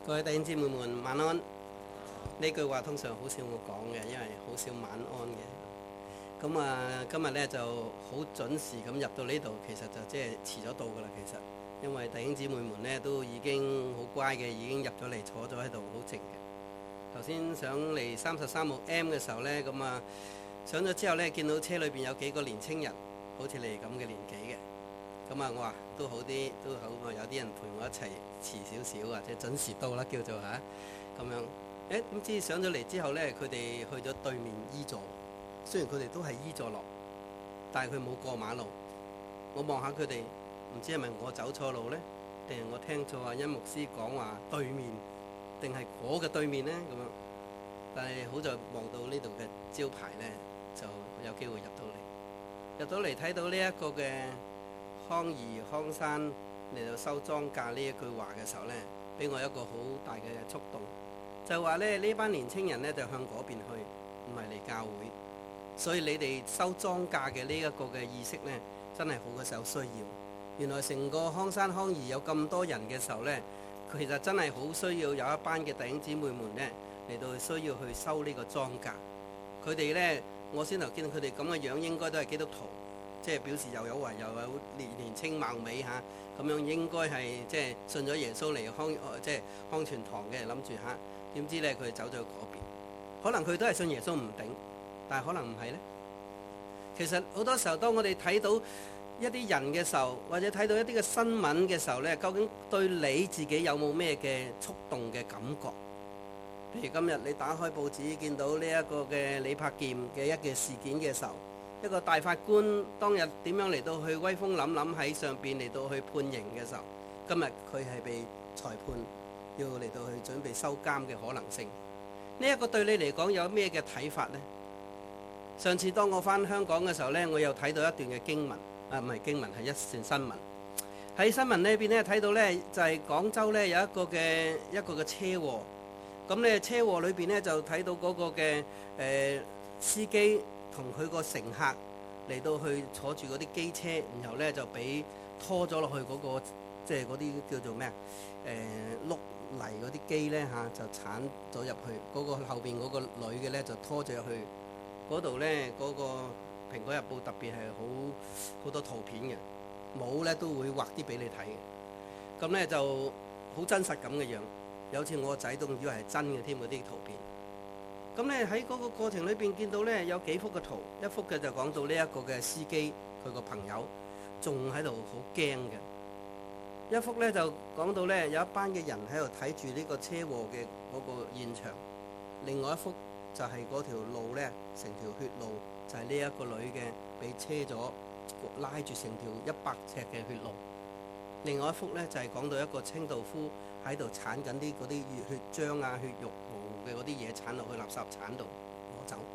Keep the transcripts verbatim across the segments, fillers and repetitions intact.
各位弟兄姊妹們晚安。呢句話通常好少我講嘅，因為好少晚安嘅。咁啊，今日呢就好準時咁入到呢度，其實就即係遲咗到噶啦。其實因為弟兄姊妹們呢都已經好乖嘅，已經入咗嚟坐咗喺度，好靜嘅。頭先上嚟三十三號 M 嘅時候呢，咁啊上咗之後呢，見到車裏邊有幾個年青人，好似你哋咁嘅年紀嘅。咁啊，我話都好啲，都好啊，有啲人陪我一齊遲少少或者準時到啦，叫做嚇咁樣。誒點知上咗嚟之後呢，佢哋去咗對面 E 座。雖然佢哋都係 E 座落，但係佢冇過馬路。我望下佢哋，唔知係咪我走錯路呢？定係我聽錯啊？殷牧師講話對面，定係嗰個對面呢？咁樣。但係好在望到呢度嘅招牌呢，就有機會入到嚟。入到嚟睇到呢一個嘅康怡康山嚟到收莊稼呢一句話嘅時候呢，俾我一個好大嘅觸動，就話咧呢班年青人呢，就向嗰邊去，唔係嚟教會，所以你哋收莊稼嘅呢一個嘅意識呢，真係好嘅時候需要。原來成個康山康怡有咁多人嘅時候呢，其實真係好需要有一班嘅弟兄姊妹們呢，嚟到需要去收呢個莊稼。佢哋呢，我先頭見到佢哋咁嘅樣，應該都係基督徒。即係表示又有為又有年年青貌美嚇，咁樣應該係即係信咗耶穌嚟康即係康全堂嘅，諗住嚇，點知咧佢走咗去嗰邊，可能佢都係信耶穌唔頂，但係可能唔係咧。其實好多時候，當我哋睇到一啲人嘅時候，或者睇到一啲嘅新聞嘅時候咧，究竟對你自己有冇咩嘅觸動嘅感覺？譬如今日你打開報紙見到呢一個嘅李柏劍嘅一件事件嘅時候。一個大法官當日點樣嚟到去威風凜凜喺上邊嚟到去判刑嘅時候，今日佢係被裁判要嚟到去準備收監嘅可能性。呢一個對你嚟講有咩嘅睇法呢？上次當我返香港嘅時候呢，我又睇到一段嘅經文，啊唔係經文係一段新聞。喺新聞呢邊呢睇到呢，就係廣州呢有一個嘅一個嘅車禍。咁呢車禍裏邊呢，就睇到嗰個嘅誒司機。同佢個乘客嚟到去坐住嗰啲機車，然後咧就俾拖咗落去嗰個即係嗰啲叫做咩啊？誒碌泥嗰啲機咧嚇，就鏟咗入去嗰個後邊嗰個女嘅咧就拖咗入去嗰度咧。嗰個蘋果日報特別係好好多圖片嘅，冇咧都會畫啲俾你睇嘅。咁咧就好真實咁嘅樣，有次我個仔都以為係真嘅添，嗰啲圖片。咁咧喺嗰個過程裏邊見到咧有幾幅嘅圖，一幅嘅就講到呢一個嘅司機佢個朋友仲喺度好驚嘅，一幅咧就講到咧有一班嘅人喺度睇住呢個車禍嘅嗰個現場，另外一幅就係嗰條路咧成條血路，就係呢一個女嘅俾車咗拉住成條一百尺嘅血路，另外一幅咧就係講到一個清道夫喺度鏟緊啲嗰啲血漿啊血肉嘅嗰啲嘢鏟落去垃圾鏟度攞走。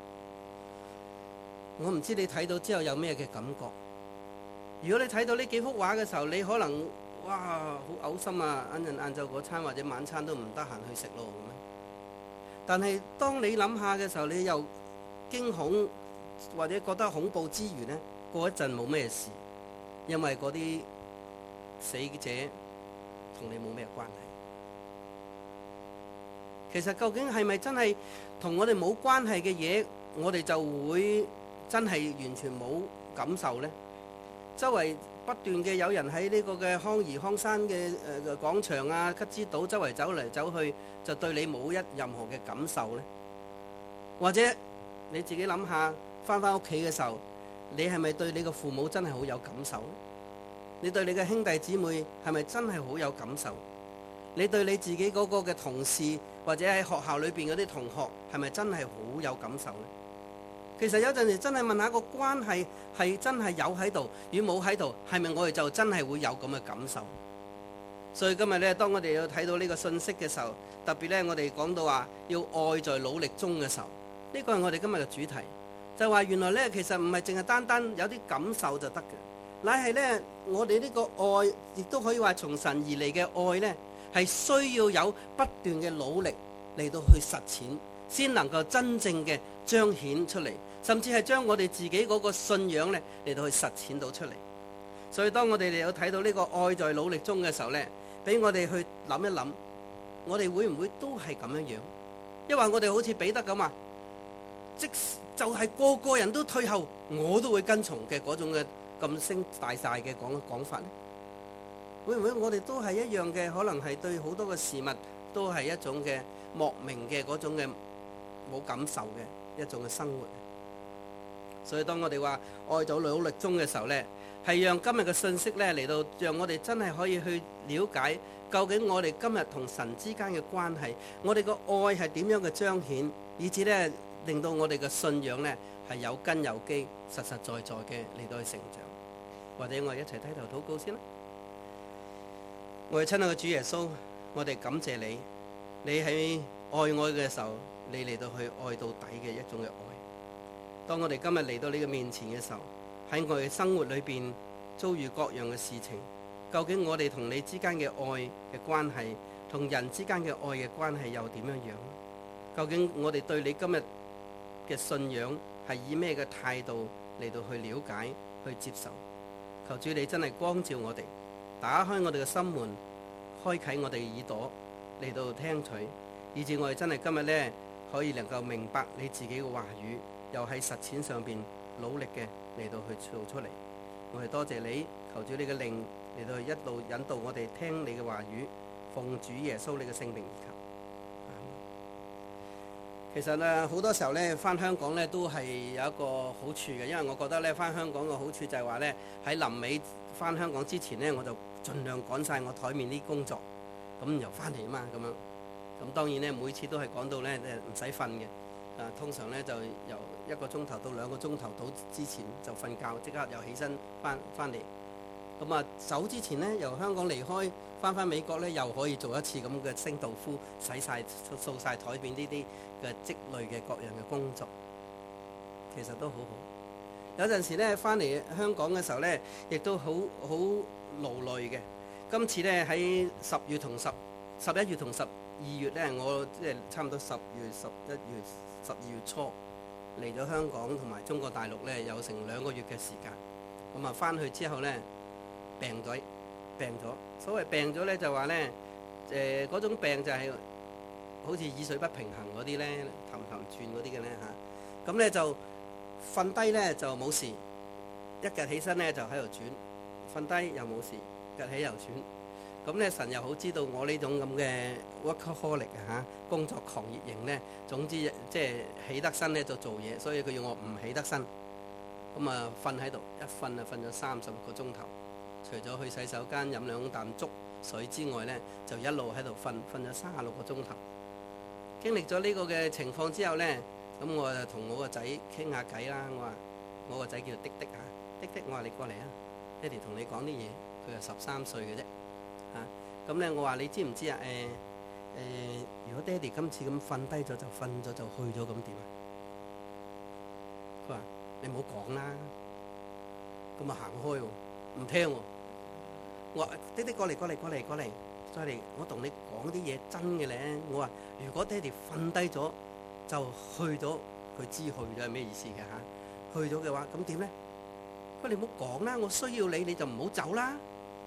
我唔知你睇到之後有咩嘅感覺。如果你睇到呢幾幅畫嘅時候，你可能哇好嘔心啊！晏陣晏晝嗰餐或者晚餐都唔得閒去食咯咁樣。但係當你諗下嘅時候，你又驚恐或者覺得恐怖之餘呢，過一陣冇咩事，因為嗰啲死者同你冇咩關係。其實究竟係咪真係同我哋冇關係嘅嘢，我哋就會真係完全冇感受呢？周圍不斷嘅有人喺呢個嘅康怡康山嘅誒廣場啊、吉之島周圍走嚟走去，就對你冇一任何嘅感受呢？或者你自己諗下，返返屋企嘅時候，你係咪對你嘅父母真係好有感受呢？你對你嘅兄弟姊妹係咪真係好有感受？你對你自己嗰個嘅同事或者喺學校裏邊嗰啲同學係咪真係好有感受呢？其實有陣時真係問下個關係係真係有喺度，與冇喺度，係咪我哋就真係會有咁嘅感受？所以今日呢，當我哋要睇到呢個信息嘅時候，特別呢，我哋講到話要愛在努力中嘅時候，呢個係我哋今日嘅主題，就話原來呢，其實唔係淨係單單有啲感受就得嘅，乃係呢，我哋呢個愛亦都可以話從神而嚟嘅愛呢，係需要有不斷嘅努力嚟到去實踐，先能夠真正嘅彰顯出嚟，甚至係將我哋自己嗰個信仰咧嚟到去實踐到出嚟。所以當我哋嚟到睇到呢個愛在努力中嘅時候咧，俾我哋去諗一諗， 我哋會唔會都係咁樣樣？因為我哋好似彼得咁啊，即就係個個人都退後，我都會跟從嘅嗰種嘅咁聲大晒嘅講講法咧，會唔會我哋都係一樣嘅？可能係對好多嘅事物都係一種嘅莫名嘅嗰種嘅冇感受嘅一種嘅生活。所以當我哋話愛咗努力中嘅時候呢，係讓今日嘅信息呢嚟到，讓我哋真係可以去了解究竟我哋今日同神之間嘅關係，我哋個愛係點樣嘅彰顯，以至呢令到我哋嘅信仰呢係有根有基、實實在在嘅嚟到去成長。或者我哋一齊低頭禱告先啦。我哋親愛嘅主耶穌，我哋感謝你，你喺愛我嘅時候，你嚟到去愛到底嘅一種嘅愛。當我哋今日嚟到你嘅面前嘅時候，喺我哋生活裏邊遭遇各樣嘅事情，究竟我哋同你之間嘅愛嘅關係，同人之間嘅愛嘅關係又點樣樣？究竟我哋對你今日嘅信仰係以咩嘅態度嚟到去了解、去接受？求主你真係光照我哋，打開我哋嘅心門，開啟我哋嘅耳朵嚟到聽取，以至我哋真係今日呢可以能夠明白你自己嘅話語，又喺實踐上邊努力嘅嚟到去做出嚟。我係多謝你，求主你嘅靈嚟到去一路引導我哋聽你嘅話語，奉主耶穌你嘅聖名而求。其實咧好多時候咧返香港咧都係有一個好處嘅，因為我覺得咧返香港嘅好處就係話咧喺臨尾返香港之前咧，我就盡量趕晒我台面啲工作，咁又返嚟啊嘛咁樣。咁當然咧每次都係講到咧誒唔使瞓嘅。啊，通常咧就由一個鐘頭到兩個鐘頭到之前就瞓覺，即刻又起身翻翻嚟。咁啊走之前咧，由香港離開翻翻美國咧，又可以做一次咁嘅清道夫，洗晒掃晒台面呢啲嘅積累嘅各樣嘅工作，其實都好好。有陣時咧翻嚟香港嘅時候咧，亦都好好勞累嘅。今次咧喺十月同十十一月同十二月咧，我即係差唔多十月十一月。十二月初嚟咗香港同埋中國大陸咧，有成兩個月嘅時間。咁啊，翻去之後咧病咗，病咗。所謂病咗咧，就話咧誒嗰種病就係好似耳水不平衡嗰啲咧，氹氹轉嗰啲嘅咧嚇。咁咧就瞓低咧就冇事，一趌起身咧就喺度轉，瞓低又冇事，趌起又轉。咁咧神又好知道我呢種咁嘅 workaholic 啊嚇，工作狂熱型咧，總之即係起得身咧就做嘢，所以佢要我唔起得身。咁啊瞓喺度，一瞓啊瞓咗三十個鐘頭，除咗去洗手間飲兩啖粥水之外咧，就一路喺度瞓，瞓咗三十六個鐘頭。經歷咗呢個嘅情況之後咧，咁我就同我個仔傾下偈啦。我話我個仔叫滴滴啊，滴滴，我話你過嚟啊，爹哋同你講啲嘢。佢係十三歲嘅啫。嚇，咁咧我話你知唔知啊？誒、呃、誒、呃，如果爹哋今次咁瞓低咗就瞓咗就去咗咁點啊？佢話你唔好講啦，咁啊行開喎，唔聽喎。我話爹哋過嚟過嚟過嚟過嚟，再嚟我同你講啲嘢真嘅咧。我話如果爹哋瞓低咗就去咗，佢知去咗係咩意思嘅嚇？去咗嘅話咁點咧？佢話你唔好講啦，我需要你你就唔好走啦。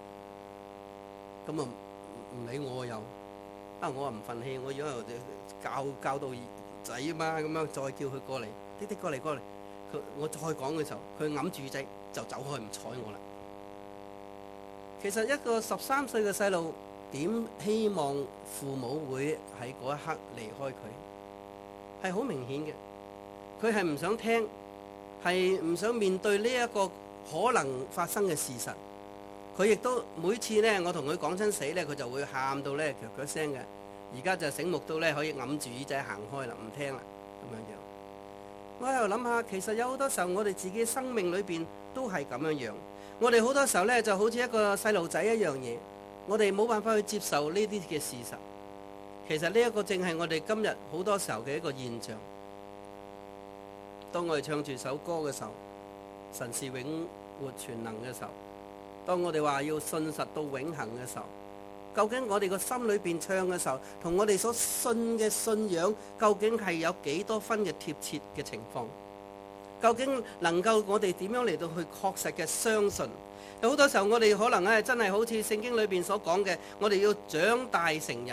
咁啊唔理我又啊，我話唔忿氣，我以為教教到仔啊嘛，咁樣再叫佢過嚟，滴滴過嚟過嚟。佢我再講嘅時候，佢揞住仔就走開唔睬我啦。其實一個十三歲嘅細路點希望父母會喺嗰一刻離開佢？係好明顯嘅，佢係唔想聽，係唔想面對呢一個可能發生嘅事實。佢亦都每次咧，我同佢講親死咧，佢就會喊到咧腳腳聲嘅。而家就醒目到咧，可以揞住耳仔行開啦，唔聽啦咁樣樣。我喺度諗下，其實有好多時候，我哋自己生命裏邊都係咁樣樣。我哋好多時候咧，就好似一個細路仔一樣嘢，我哋冇辦法去接受呢啲嘅事實。其實呢一個正係我哋今日好多時候嘅一個現象。當我哋唱住首歌嘅時候，神是永活全能嘅時候，當我哋話要信實到永恆嘅時候，究竟我哋個心裏邊唱嘅時候，同我哋所信嘅信仰，究竟係有幾多分嘅貼切嘅情況？究竟能夠我哋點樣嚟到去確實嘅相信？有好多時候我哋可能咧真係好似聖經裏邊所講嘅，我哋要長大成人。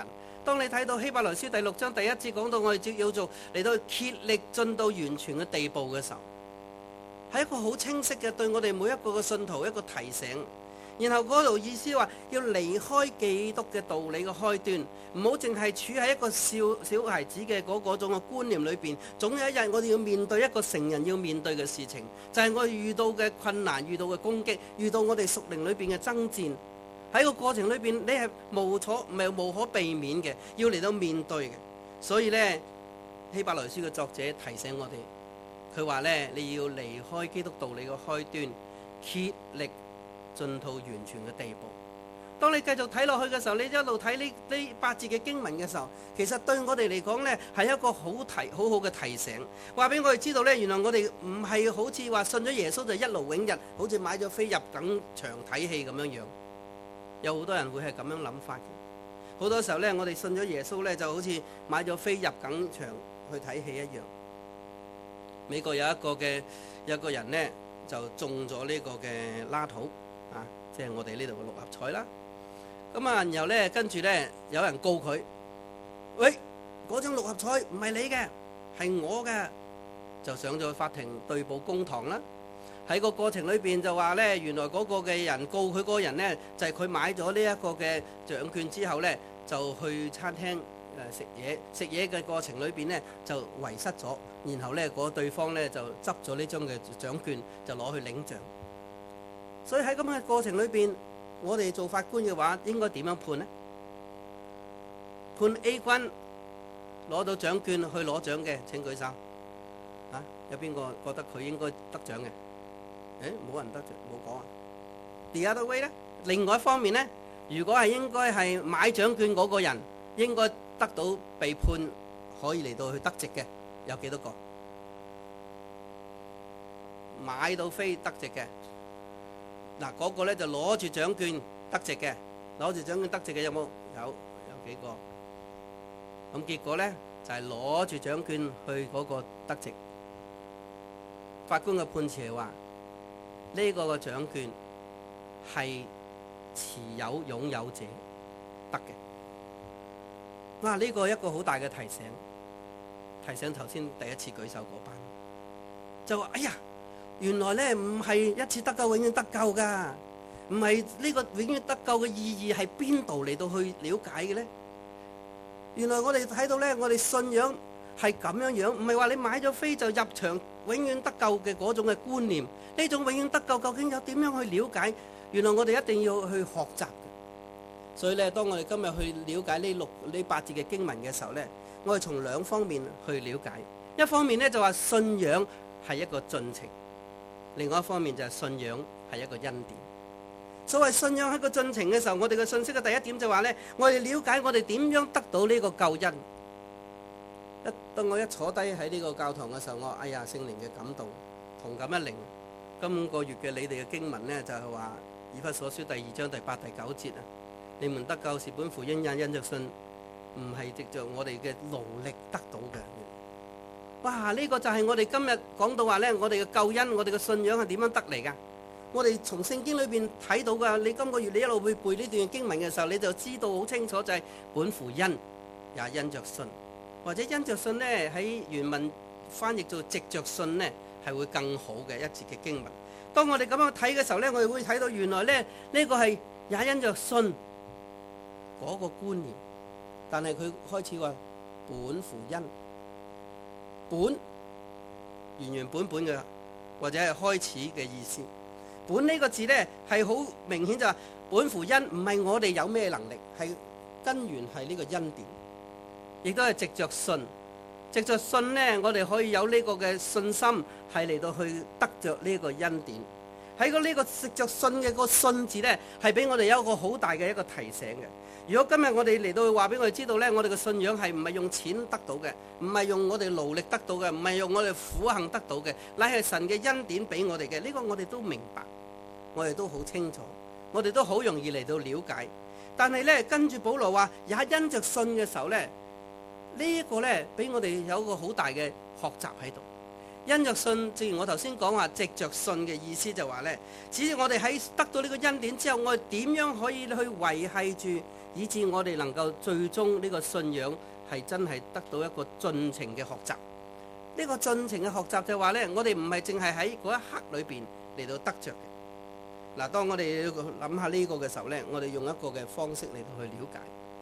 當你睇到希伯來書第六章第一節講到我哋要做嚟到竭力進到完全嘅地步嘅時候，係一個好清晰嘅對我哋每一個嘅信徒一個提醒。然後嗰度意思話要離開基督嘅道理嘅開端，唔好淨係處喺一個小小孩子嘅嗰嗰種嘅觀念裏邊。總有一日我哋要面對一個成人要面對嘅事情，就係我哋遇到嘅困難、遇到嘅攻擊、遇到我哋屬靈裏邊嘅爭戰。喺個過程裏邊，你係無可唔係無可避免嘅，要嚟到面對嘅。所以呢，希伯來書嘅作者提醒我哋，佢話呢，你要離開基督道理嘅開端，竭力進到完全嘅地步。當你繼續睇落去嘅時候，你一路睇呢呢八節嘅經文嘅時候，其實對我哋嚟講呢，係一個好提好好嘅提醒，話俾我哋知道呢，原來我哋唔係好似話信咗耶穌就一勞永逸，好似買咗飛入等場睇戲咁樣樣。有好多人會係咁樣諗法嘅。好多時候呢，我哋信咗耶穌呢，就好似買咗飛入等場去睇戲一樣。美國有一個嘅有一個人呢，就中咗呢個嘅拉土。啊，即係我哋呢度嘅六合彩啦。咁啊，然後咧，跟住咧，有人告佢，喂，嗰張六合彩唔係你嘅，係我嘅，就上咗法庭對簿公堂啦。喺個過程裏邊就話咧，原來嗰個嘅人告佢嗰個人咧，就係佢買咗呢一個嘅獎券之後咧，就去餐廳誒食嘢，食嘢嘅過程裏邊咧就遺失咗，然後咧嗰對方咧就執咗呢張嘅獎券，就攞去領獎。所以喺咁嘅過程裏邊，我哋做法官嘅話，應該點樣判呢？判 A 君攞到獎券去攞獎嘅，請舉手。啊，有邊個覺得佢應該得獎嘅？誒，冇人得獎，冇講啊。The other way 咧，另外一方面咧，如果係應該係買獎券嗰個人，應該得到被判可以嚟到去得席嘅，有幾多個？買到飛得席嘅。嗱，嗰個咧就攞住獎券得席嘅，攞住獎券得席嘅有冇？有，有幾個？咁結果咧就係攞住獎券去嗰個得席。法官嘅判詞係話：呢個嘅獎券係持有擁有者得嘅。哇！呢個一個好大嘅提醒，提醒頭先第一次舉手嗰班，就話：哎呀！原來咧唔係一次得救永遠得救噶，唔係呢個永遠得救嘅意義係邊度嚟到去了解嘅呢？原來我哋睇到咧，我哋信仰係咁樣樣，唔係話你買咗飛就入場永遠得救嘅嗰種嘅觀念。呢種永遠得救究竟有點樣去了解？原來我哋一定要去學習嘅。所以咧，當我哋今日去了解呢六呢八節嘅經文嘅時候咧，我哋從兩方面去了解。一方面咧就話信仰係一個進程。另外一方面就係信仰係一個恩典。所謂信仰係一個進程嘅時候，我哋嘅信息嘅第一點就話呢：我哋了解我哋點樣得到呢個救恩。一當我一坐低喺呢個教堂嘅時候，我哎呀聖靈嘅感動，同感一靈。今個月嘅你哋嘅經文呢，就係話以弗所書第二章第八第九節啊，你們得救是本乎恩，也因着信，唔係藉着我哋嘅勞力得到嘅。哇！呢個就係我哋今日講到話呢，我哋嘅救恩，我哋嘅信仰係點樣得嚟噶？我哋從聖經裏邊睇到噶。你今個月你一路會背呢段經文嘅時候，你就知道好清楚，就係本乎恩，也因着信，或者因着信呢，喺原文翻譯做藉着信呢，係會更好嘅一節嘅經文。當我哋咁樣睇嘅時候呢，我哋會睇到原來呢，呢個係也因着信嗰個觀念，但係佢開始話本乎恩。本原原本本嘅，或者係開始嘅意思。本呢個字呢係好明顯就係本乎恩，唔係我哋有咩能力，係根源係呢個恩典，亦都係藉着信。藉着信呢，我哋可以有呢個嘅信心，係嚟到去得着呢個恩典。喺個呢個藉着信嘅個信字呢，係俾我哋有一個好大嘅一個提醒嘅。如果今日我哋嚟到話俾我哋知道呢，我哋嘅信仰係唔係用錢得到嘅，唔係用我哋勞力得到嘅，唔係用我哋苦行得到嘅，乃係神嘅恩典俾我哋嘅。呢個我哋都明白，我哋都好清楚，我哋都好容易嚟到了解。但係呢，跟住保羅話也因着信嘅時候呢，呢一個呢俾我哋有一個好大嘅學習喺度。 因着信，正如我頭先講話，藉着信嘅意思就話呢，只要我哋喺得到呢個恩典之後，我哋點樣可以去維繫住，以致我哋能夠最終呢個信仰係真係得到一個進程嘅學習。呢個進程嘅學習就話呢，我哋唔係淨係喺嗰一刻裏邊嚟到得着嘅。嗱，當我哋諗下呢個嘅時候呢，我哋用一個嘅方式嚟到去了解。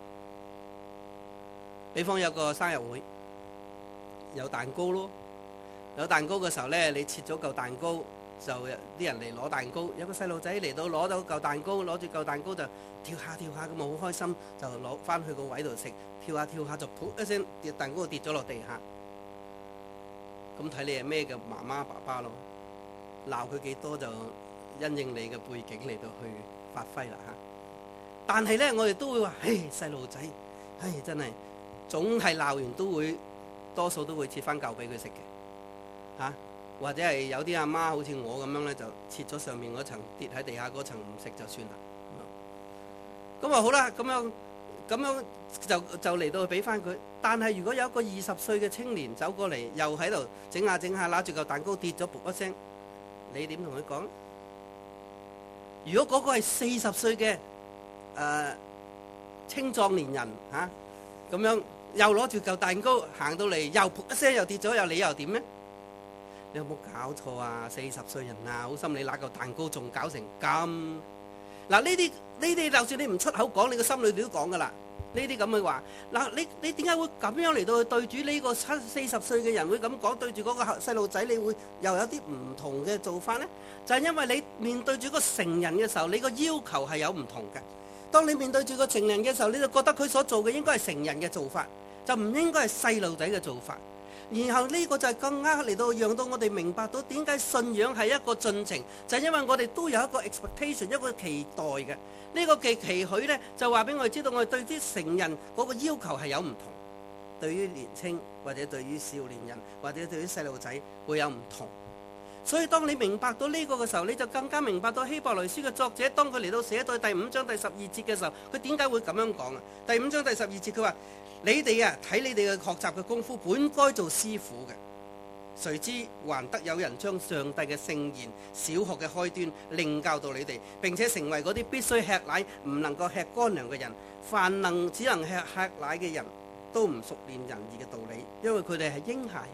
比方有個生日會，有蛋糕咯。有蛋糕嘅時候呢，你切咗嚿蛋糕，就有啲人嚟攞蛋糕。有個細路仔嚟到攞到嚿蛋糕，攞住嚿蛋糕就跳下跳下咁啊，好開心，就攞翻去個位度食。跳下跳下就噗一聲，跌蛋糕跌咗落地下。咁睇你係咩嘅媽媽爸爸咯？鬧佢幾多就因應你嘅背景嚟到去發揮啦嚇。但係呢，我哋都會話：唉，細路仔，唉，真係總係鬧完都會，多數都會切翻嚿俾佢食嘅。嚇、啊，或者係有啲阿媽好似我咁樣咧，就切咗上面嗰層，跌喺地下嗰層唔食就算啦。咁啊好啦，咁樣咁樣就就嚟到去俾翻佢。但係如果有一個二十歲嘅青年走過嚟，又喺度整下整下，揦住嚿蛋糕跌咗，噗一聲，你點同佢講？如果嗰個係四十歲嘅誒青壯年人嚇，咁、啊、樣又攞住嚿蛋糕行到嚟，又噗一聲又跌咗，又你又點呢？你有冇搞錯啊？四十歲人啊，好心你揦嚿蛋糕仲搞成咁。嗱，呢啲呢啲就算你唔出口講，你個心裏都講噶啦。呢啲咁嘅話，嗱，你你點解會咁樣嚟到去對住呢個七四十歲嘅人會咁講？對住嗰個細路仔，你會又有啲唔同嘅做法呢？就係因為你面對住個成人嘅時候，你個要求係有唔同嘅。當你面對住個成人嘅時候，你就覺得佢所做嘅應該係成人嘅做法，就唔應該係細路仔嘅做法。然後呢個就係更加嚟到讓到我哋明白到點解信仰係一個進程，就係因為我哋都有一個 expectation， 一個期待嘅。呢個嘅期許呢，就話俾我哋知道，我哋對啲成人嗰個要求係有唔同，對於年青或者對於少年人或者對於細路仔會有唔同。所以當你明白到呢個嘅時候，你就更加明白到希伯來書嘅作者，當佢嚟到寫到第五章第十二節嘅時候，佢點解會咁樣講啊？第五章第十二節佢話：你哋啊，睇你哋嘅學習嘅功夫，本該做師傅嘅，誰知還得有人將上帝嘅聖言小學嘅開端另教導你哋，並且成為嗰啲必須吃奶唔能夠吃乾糧嘅人。凡能只能吃吃奶嘅人都唔熟練仁義嘅道理，因為佢哋係嬰孩。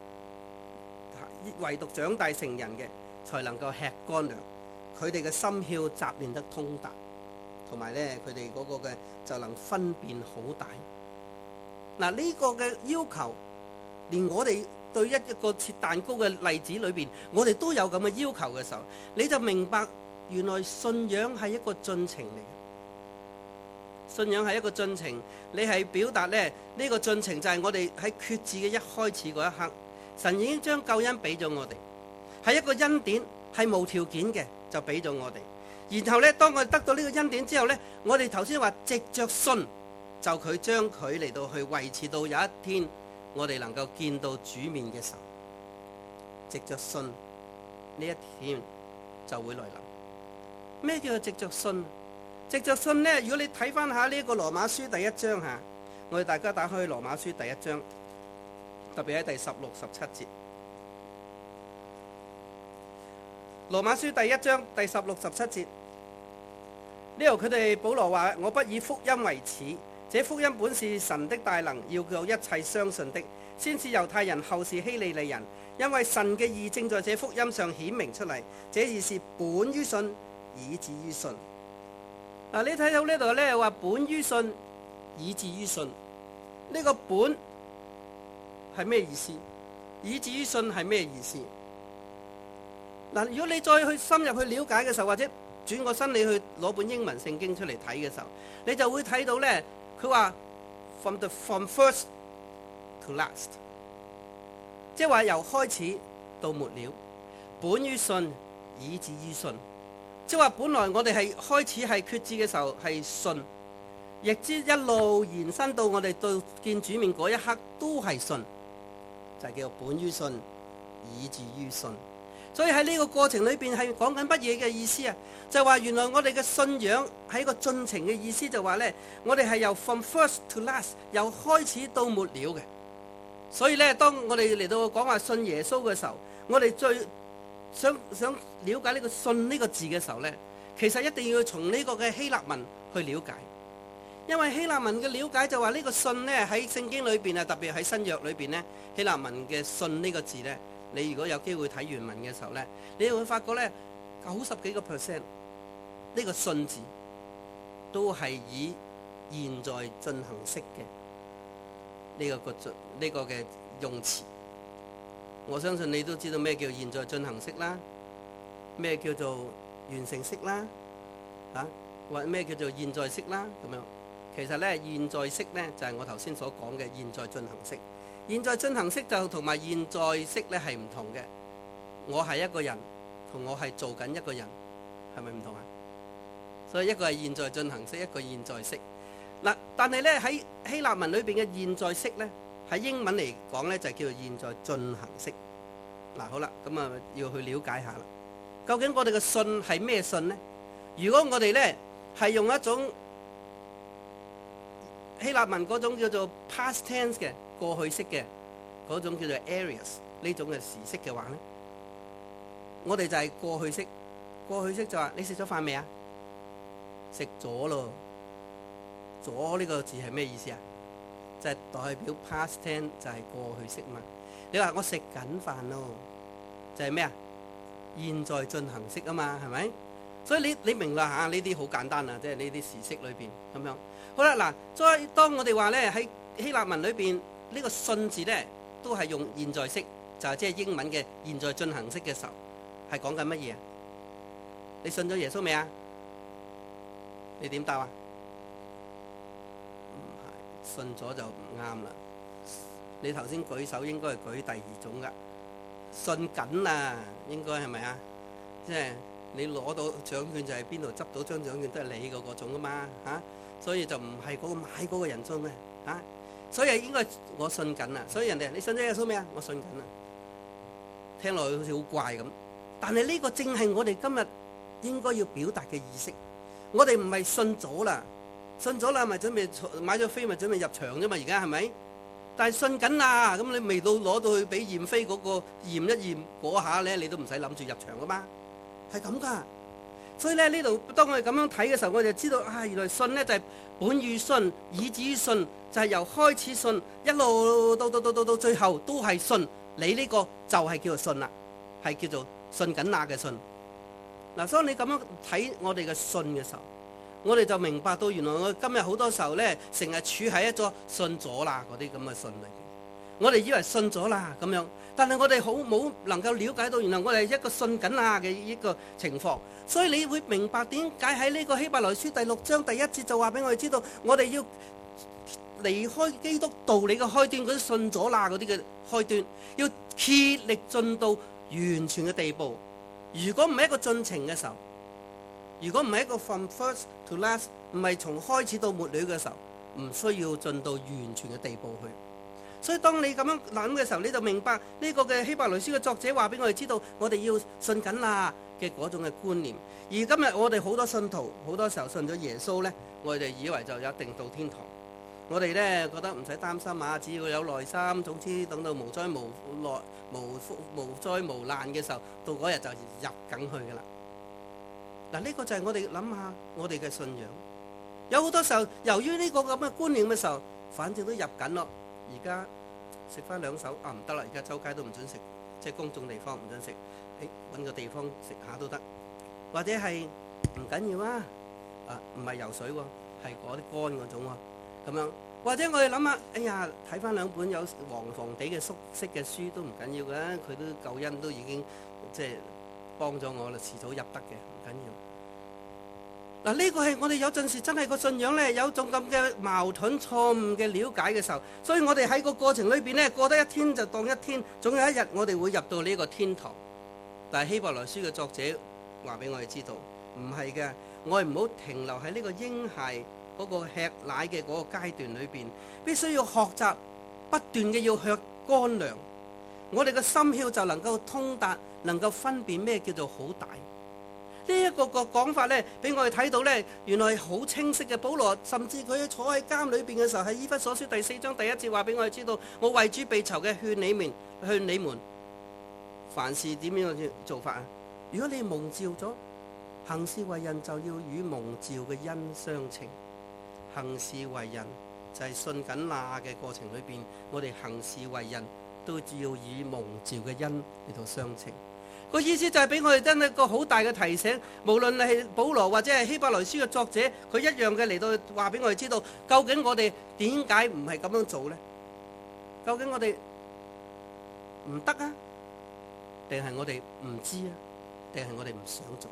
唯獨長大成人嘅，才能夠吃乾糧。佢哋嘅心竅習練得通達，同埋咧佢哋嗰個嘅就能分辨好大。嗱，呢個嘅要求，連我哋對一一個切蛋糕嘅例子裏邊，我哋都有咁嘅要求嘅時候，你就明白原來信仰係一個進程嚟嘅。信仰係一個進程，你係表達咧呢個進程就係我哋喺決志嘅一開始嗰一刻。神已經將救恩俾咗我哋，係一個恩典，係無條件嘅就俾咗我哋。然後呢，當我哋得到呢個恩典之後呢，我哋頭先話藉着信，就佢將佢嚟到去維持到有一天我哋能夠見到主面嘅時候，藉着信呢一天就會來臨。咩叫做藉着信？藉着信呢，如果你睇翻下呢個羅馬書第一章吓，我哋大家打開羅馬書第一章。特別喺第十六、十七節，羅馬書第一章第十六、十七節，呢度佢哋保羅話：我不以福音為恥，這福音本是神的大能，要救一切相信的，先是猶太人，後是希利尼人，因為神嘅義正在這福音上顯明出嚟，這義是本於信，以致於信。嗱，你睇到呢度咧話本於信，以致於信，呢個本係咩意思？以至於信係咩意思？嗱，如果你再去深入去了解嘅時候，或者轉個身你去攞本英文聖經出嚟睇嘅時候，你就會睇到咧，佢話 from the from first to last， 即係話由開始到末了，本於信，以至於信，即係話本來我哋係開始係決志嘅時候係信，亦之一路延伸到我哋到見主面嗰一刻都係信。就係叫做本於信，以至於信。所以喺呢個過程裏邊係講緊乜嘢嘅意思啊？就係話原來我哋嘅信仰係一個進程嘅意思，就話呢，我哋係由 from first to last， 由開始到末了嘅。 所以咧，當我哋嚟到講話信耶穌嘅時候，我哋最想想了解呢個信呢個字嘅時候咧，其實一定要從呢個嘅希臘文去了解，因為希臘文嘅了解就話呢個信咧喺聖經裏邊啊，特別喺新約裏邊咧，希臘文嘅信呢個字咧，你如果有機會睇原文嘅時候咧，你會發覺咧九十幾個 percent 呢個信字都係以現在進行式嘅。呢、這個個呢、這個嘅用詞，我相信你都知道咩叫現在進行式啦，咩叫做完成式啦，啊或者咩叫做現在式啦咁樣。其實咧現在式咧就係、是、我頭先所講嘅現在進行式。現在進行式就同埋現在式咧係唔同嘅。我係一個人，同我係做緊一個人，係咪唔同啊？所以一個係現在進行式，一個現在式。嗱，但係咧喺希臘文裏邊嘅現在式咧，喺英文嚟講咧就係叫做現在進行式。嗱，好啦，咁啊要去了解下啦。究竟我哋嘅信係咩信咧？如果我哋咧係用一種希臘文嗰種叫做 past tense 嘅過去式嘅嗰種叫做 aorist 呢種嘅時式嘅話咧，我哋就係過去式。過去式就話你食咗飯未啊？食咗咯。咗呢個字係咩意思啊？就係代表 past tense， 就係過去式嘛。你話我食緊飯咯，就係咩啊？現在進行式啊嘛，係咪？所以你你明啦嚇，呢啲好簡單啊，即係呢啲時式裏邊咁樣。好啦，嗱，再當我哋話咧喺希臘文裏邊呢個信字咧，都係用現在式，就係即係英文嘅現在進行式嘅時候，係講緊乜嘢啊？你信咗耶穌未啊？你點答啊？信咗就唔啱啦。你頭先舉手應該係舉第二種噶，信緊啊，應該係咪啊？即係你攞到獎券就係邊度執到張獎券都係你個嗰種啊嘛嚇，所以就唔係嗰個買嗰個人信咩嚇？所以應該我信緊啊。所以人哋你信咗耶穌未啊？我信緊啊。聽落去好似好怪咁，但係呢個正係我哋今日應該要表達嘅意識。我哋唔係信咗啦。信咗啦，咪準備買咗飛，咪準備入場啫嘛。而家係咪？但係信緊啦，咁你未到攞到去俾驗飛嗰個驗一驗嗰下咧，你都唔使諗住入場噶嘛，係咁噶。所以咧呢度，當我哋咁樣睇嘅時候，我就知道啊，原來信咧就係本於信，以至於信，就係由開始信一路到到到到到最後都係信。你呢個就係叫做信啦，係叫做信緊啦嘅信。嗱，所以你咁樣睇我哋嘅信嘅時候，我哋就明白到原來我今日好多時候咧，成日處喺一座信咗啦嗰啲咁嘅信裏邊。我哋以為信咗啦咁樣，但係我哋好冇能夠了解到原來我哋一個信緊啊嘅一個情況。所以你會明白點解喺呢個希伯來書第六章第一節就話俾我哋知道，我哋要離開基督道理嘅開端嗰啲信咗啦嗰啲嘅開端，要竭力進到完全嘅地步。如果唔係一個進程嘅時候，如果唔係一個 from first to last， 唔係從開始到末了嘅時候，唔需要進到完全嘅地步去。所以當你咁樣諗嘅時候，你就明白呢個嘅希伯來書嘅作者話俾我哋知道，我哋要信緊啦嘅嗰種嘅觀念。而今日我哋好多信徒好多時候信咗耶穌呢，我哋以為就一定到天堂。我哋呢覺得唔使擔心啊，只要有耐心，總之等到無災無難無無災無難嘅時候，到嗰日就入緊去噶啦。嗱，呢個就係我哋諗下我哋嘅信仰。有好多時候，由於呢個咁嘅觀念嘅時候，反正都入緊咯。而家食翻兩手啊，唔得啦！而家周街都唔準食，即係公眾地方唔準食。誒，揾個地方食下都得，或者係唔緊要啊。啊，唔係游水喎，係嗰啲乾嗰種喎，咁樣。或者我哋諗下，哎呀，睇翻兩本有黃黃地嘅熟悉嘅書都唔緊要嘅，佢都救恩都已經即係幫咗我啦，遲早入得嘅，唔緊要。嗱，呢個係我哋有陣時真係個信仰咧，有種咁嘅矛盾錯誤嘅了解嘅時候，所以我哋喺個過程裏邊咧，過得一天就當一天，總有一日我哋會入到呢個天堂。但係希伯來書嘅作者話俾我哋知道，唔係嘅，我哋唔好停留喺呢個嬰孩嗰個吃奶嘅嗰個階段裏邊，必須要學習不斷嘅要吃乾糧，我哋嘅心竅就能夠通達，能夠分辨咩叫做好大。呢一個個講法咧，俾我哋睇到咧，原來好清晰嘅。保羅甚至佢坐喺監裏邊嘅時候，喺以弗所書第四章第一節話俾我哋知道，我為主被囚嘅，勸你們，勸你們，凡事點樣嘅做法啊？如果你蒙召咗，行事為人就要與蒙召嘅恩相稱。行事為人就係信緊那嘅過程裏邊，我哋行事為人都要以蒙召嘅恩嚟到相稱。個意思就係俾我哋真係一個好大嘅提醒，無論你係保羅或者係希伯來書嘅作者，佢一樣嘅嚟到話俾我哋知道，究竟我哋點解唔係咁樣做呢？究竟我哋唔得啊？定係我哋唔知啊？定係我哋唔想做？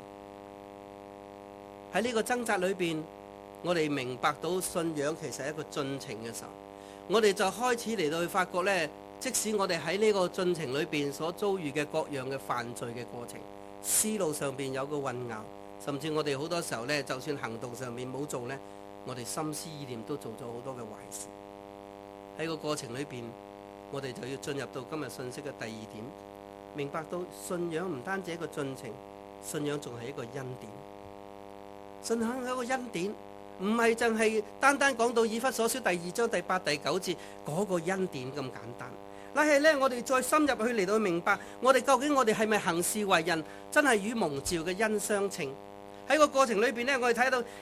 喺呢個掙扎裏邊，我哋明白到信仰其實係一個進程嘅時候，我哋就開始嚟到去發覺呢。即使我哋喺呢個進程裏邊所遭遇嘅各樣嘅犯罪嘅過程，思路上邊有個混淆，甚至我哋好多時候呢，就算行動上面冇做呢，我哋心思意念都做咗好多嘅壞事。喺個過程裏邊，我哋就要進入到今日信息嘅第二點，明白到信仰唔單止一個進程，信仰仲係一個恩典。信仰係一個恩典，唔係淨係單單講到以弗所書第二章第八第九節嗰個恩典咁簡單。但係咧，我哋再深入去嚟到明白，我哋究竟我哋係咪行事為人真係與蒙召嘅恩相稱？喺個過程裏邊咧，我哋睇到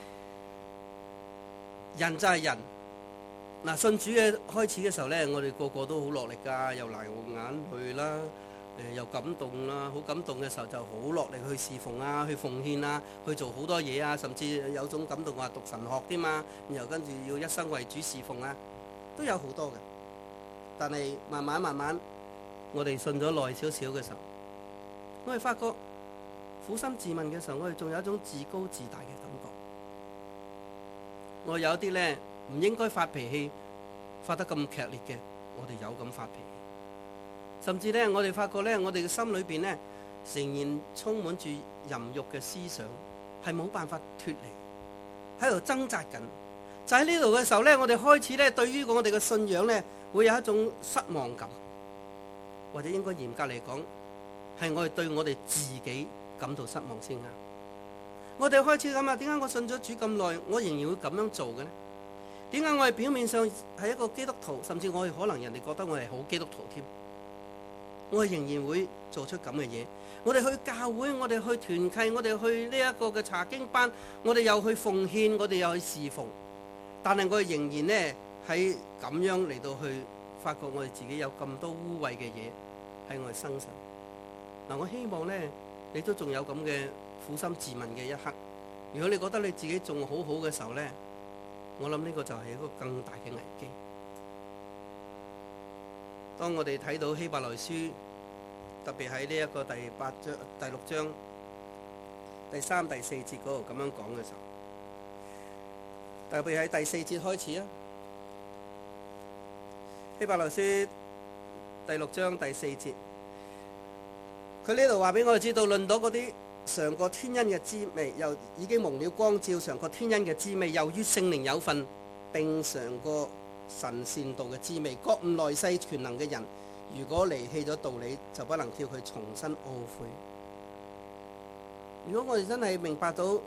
人就係人。嗱，信主嘅開始嘅時候咧，我哋個個都好落力㗎，又流眼淚啦，誒又感動啦，好感動嘅時候就好落力去侍奉啊，去奉獻啊，去做好多嘢啊，甚至有種感動話讀神學添嘛，然後跟住要一生為主侍奉啊，都有好多嘅。但係慢慢慢慢，我哋信咗耐少少嘅時候，我哋發覺苦心自問嘅時候，我哋仲有一種自高自大嘅感覺。我有啲咧唔應該發脾氣，發得咁劇烈嘅，我哋有咁發脾氣。甚至咧，我哋發覺咧，我哋嘅心裏邊咧，仍然充滿住淫慾嘅思想，係冇辦法脫離，喺度掙扎緊。就喺呢度嘅時候咧，我哋開始咧，對於我哋嘅信仰咧，會有一種失望感，或者應該嚴格嚟講，係我哋對我哋自己感到失望先啱。我哋開始咁啊，點解我信咗主咁耐，我仍然會咁樣做嘅呢？點解我哋表面上係一個基督徒，甚至我哋可能人哋覺得我係好基督徒添，我哋仍然會做出咁嘅嘢？我哋去教會，我哋去團契，我哋去呢一個嘅查經班，我哋又去奉獻，我哋又去侍奉，但係我哋仍然呢，喺咁樣嚟到去發覺我哋自己有咁多污穢嘅嘢喺我哋身上。嗱，我希望呢，你都仲有咁嘅苦心自問嘅一刻。如果你覺得你自己仲好好嘅時候呢，我諗呢個就係一個更大嘅危機。當我哋睇到希伯來書，特別喺呢一個第八章、第六章第三、第四節嗰度咁樣講嘅時候，特別喺第四節開始啊，希伯來書第六章第四節，佢呢度話俾我哋知道，論到嗰啲嘗過天恩嘅滋味，又已經蒙了光照，嘗過天恩嘅滋味，又於聖靈有份，並嘗過神善道嘅滋味，覺悟來世全能嘅人，如果離棄咗道理，就不能叫佢重新懊悔。如果我哋真係明白到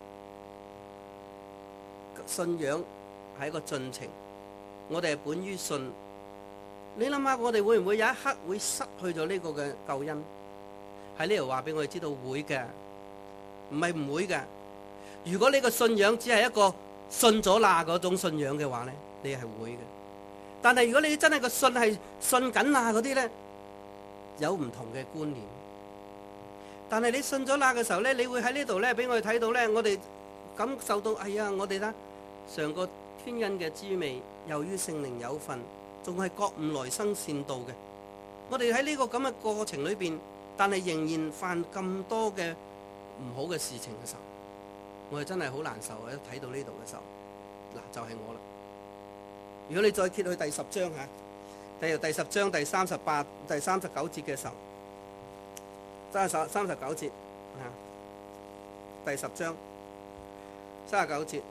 信仰係一個進程，我哋係本於信，你諗下我哋會唔會有一刻會失去咗呢個嘅救恩？喺呢度話俾我哋知道會嘅，唔係唔會嘅。如果你個信仰只係一個信咗啦嗰種信仰嘅話呢，你係會嘅。但係如果你真係個信係信緊啦嗰啲呢，有唔同嘅觀念。但係你信咗啦嘅時候呢，你會喺呢度呢俾我哋睇到呢，我哋感受到，哎呀，我哋呢嘗過天恩嘅滋味，由於聖靈有份，仲係覺悟來生善道嘅。我哋喺呢個咁嘅過程裏邊，但係仍然犯咁多嘅唔好嘅事情嘅時候，我哋真係好難受啊！睇到呢度嘅時候，嗱就係我啦。如果你再揭去第十章嚇，第第十章第三十八、第三十九節嘅時候，三十三十九節嚇，第十章三十九節，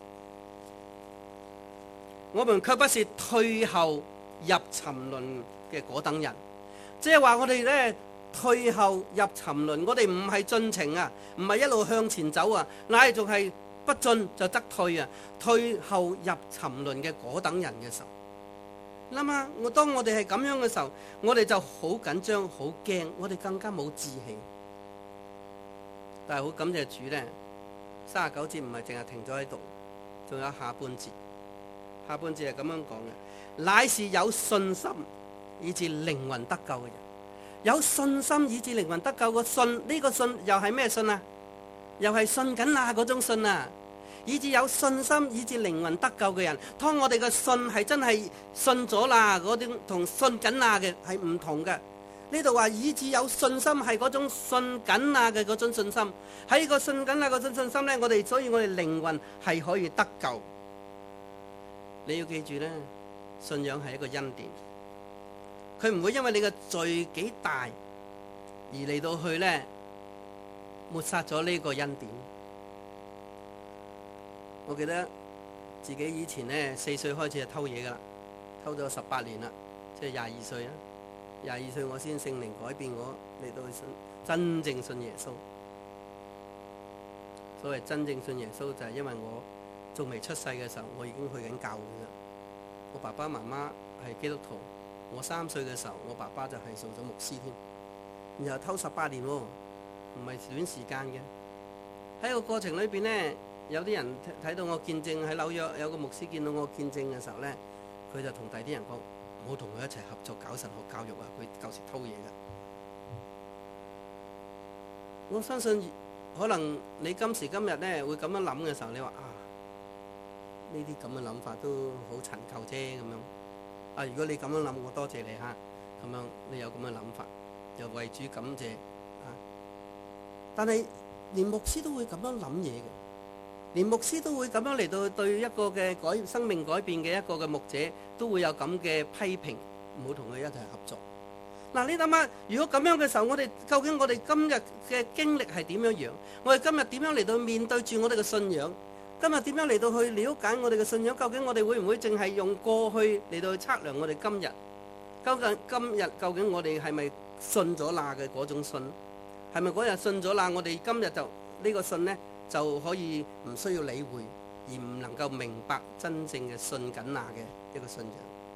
我們卻不是退後入沉淪嘅嗰等人，即係話我哋咧退後入沉淪。我哋唔係進程啊，唔係一路向前走啊，乃係仲係不進就則退啊，退後入沉淪嘅嗰等人嘅時候，諗下我當我哋係咁樣嘅時候，我哋就好緊張、好驚，我哋更加冇志氣。但係好感謝主呢，三十九節唔係淨係停咗喺度，仲有下半節。下半節係咁樣講嘅，乃是有信心以致靈魂得救嘅人。有信心以致靈魂得救個信，呢個信又係咩信啊？又係信緊啊嗰種信啊！以致有信心以致靈魂得救嘅人，當我哋嘅信係真係信咗啦，嗰啲同信緊啊嘅係唔同嘅。呢度話以致有信心係嗰種信緊啊嘅嗰種信心，喺個信緊啊嗰種信心呢，我哋所以我哋靈魂係可以得救。你要記住呢，信仰係一個恩典，佢唔會因為你嘅罪幾大而嚟到去呢抹殺咗呢個恩典。我記得自己以前呢，四歲開始就偷嘢噶啦，偷咗十八年啦，即係廿二歲啦。廿二歲我先聖靈改變我嚟到去信真正信耶穌。所謂真正信耶穌就係因為我仲未出世嘅時候，我已經去緊教會啦。我爸爸媽媽係基督徒，我三歲嘅時候，我爸爸就係做咗牧師添。然後偷十八年喎，唔係短時間嘅。喺個過程裏邊呢，有啲人睇到我見證，喺紐約有個牧師見到我見證嘅時候呢，佢就同第啲人講，唔好同佢一齊合作搞神學教育啊！佢舊時偷嘢㗎。我相信可能你今時今日呢會咁樣諗嘅時候，你話啊，呢啲咁嘅諗法都好陳舊啫咁樣。啊，如果你咁樣諗，我多謝你嚇。咁樣你有咁嘅諗法，又為主感謝啊。但係連牧師都會咁樣諗嘢嘅。連牧師都會咁樣嚟到對一個嘅改生命改變嘅一個嘅牧者，都會有咁嘅批評，唔好同佢一齊合作。嗱，你諗下，如果咁樣嘅時候，我哋究竟我哋今日嘅經歷係點樣樣？我哋今日點樣嚟到面對住我哋嘅信仰？今日點樣嚟到去了解我哋嘅信仰？究竟我哋會唔會淨係用過去嚟到去測量我哋今日？究竟今日究竟我哋係咪信咗啦嘅嗰種信？係咪嗰日信咗啦？我哋今日就呢個信呢？就可以唔需要理會，而唔能夠明白真正嘅信緊那嘅一個信仰。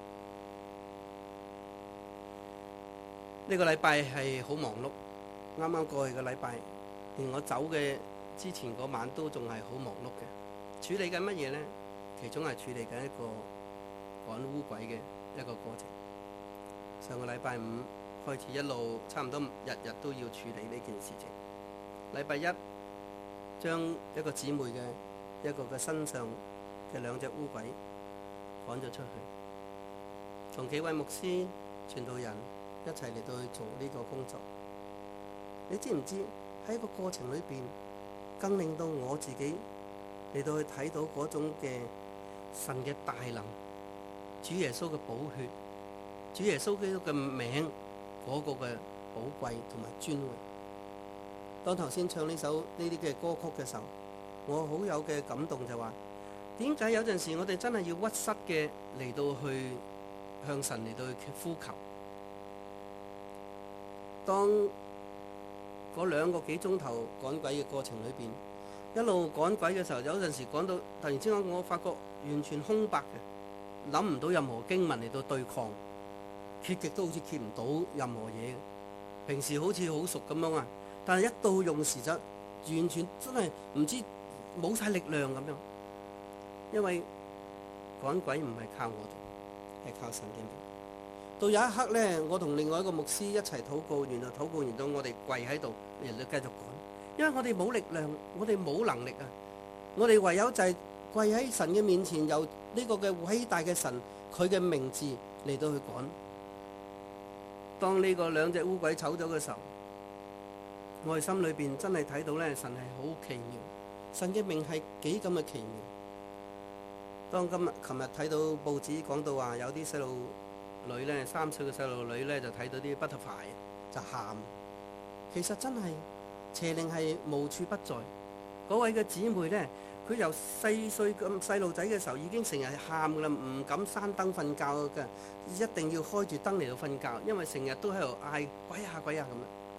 呢個禮拜係好忙碌，啱啱過去嘅禮拜，連我走嘅之前嗰晚都仲係好忙碌嘅。處理緊乜嘢呢？其中係處理緊一個趕污鬼嘅一個過程。上個禮拜五開始一路差唔多日日都要處理呢件事情。禮拜一將一個姊妹嘅一個嘅身上嘅兩隻污鬼趕咗出去，同幾位牧師、傳道人一齊嚟到去做呢個工作。你知唔知喺個過程裏邊，更令到我自己嚟到去睇到嗰種嘅神嘅大能，主耶穌嘅寶血，主耶穌基督嘅名嗰個嘅寶貴同埋尊榮。當頭先唱呢首呢啲嘅歌曲嘅時候，我好有嘅感動就話，點解有陣時我哋真係要屈膝嘅嚟到去向神嚟到去呼求？當嗰兩個幾鐘頭趕鬼嘅過程裏邊，一路趕鬼嘅時候，有陣時趕到突然之間，我發覺完全空白嘅，諗唔到任何經文嚟到對抗，揭極都好似揭唔到任何嘢。平時好似好熟咁樣啊！但係一到用時就完全真係唔知冇晒力量咁樣，因為趕鬼唔係靠我哋，係靠神嘅名。到有一刻呢，我同另外一個牧師一齊禱告，然後禱告完到我哋跪喺度，人哋繼續趕，因為我哋冇力量，我哋冇能力啊！我哋唯有就係跪喺神嘅面前，由呢個嘅偉大嘅神佢嘅名字嚟到去趕。當呢個兩隻烏鬼走咗嘅時候，我哋心裏邊真係睇到咧，神係好奇妙，神嘅名係幾咁嘅奇妙。當今日、琴日睇到報紙講到話，有啲細路女咧，三歲嘅細路女咧就睇到啲 butterfly 就喊。其實真係邪靈係無處不在。嗰位嘅姊妹咧，佢由四歲咁細路仔嘅時候已經成日喊噶啦，唔敢閂燈瞓覺嘅，一定要開住燈嚟到瞓覺，因為成日都喺度嗌鬼啊鬼啊咁樣。